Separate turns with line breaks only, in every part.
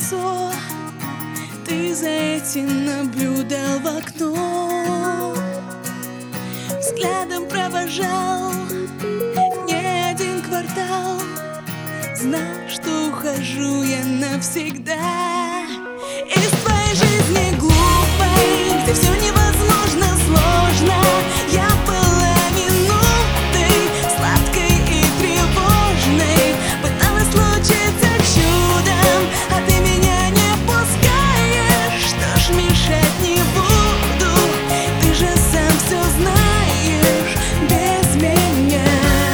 лицо. Ты за этим наблюдал в окно, взглядом провожал не один квартал. Знал, что ухожу я навсегда из твоей жизни глупой, где все невозможно, сложно. Я была минутой сладкой и тревожной, пыталась случиться чудом, а ты меня не пускаешь. Что ж, мешать не буду, ты же сам все знаешь без меня.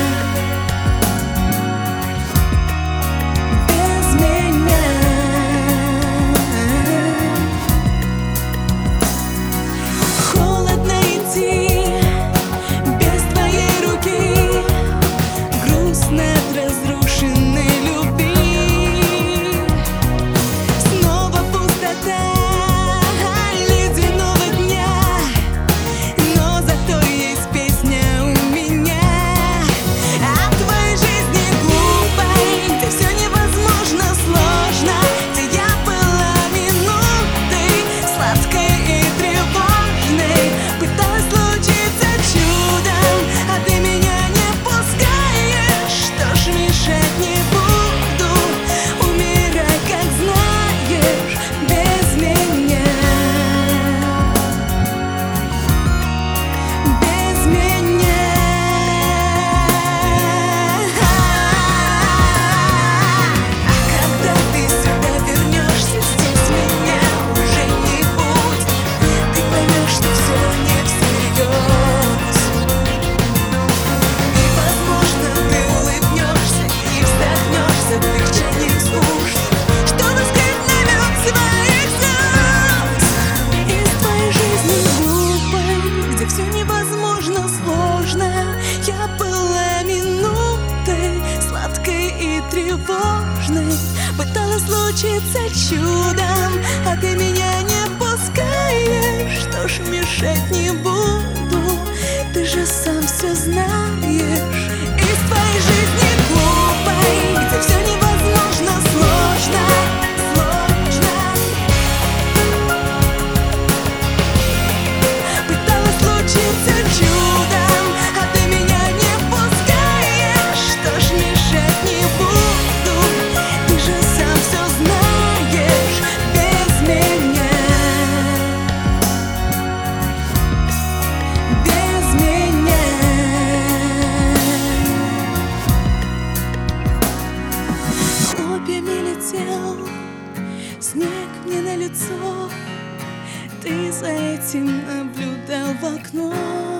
Тревожной, пыталась случиться чудом, а ты меня не пускаешь. Что ж, мешать не буду, ты же сам все знаешь. Из твоей жизни глупой, где все невозможно, сложно. Пыталась случиться чудом, а ты меня не пускаешь. Что ж, мешать не буду, снег мне на лицо. Ты за этим наблюдал в окно.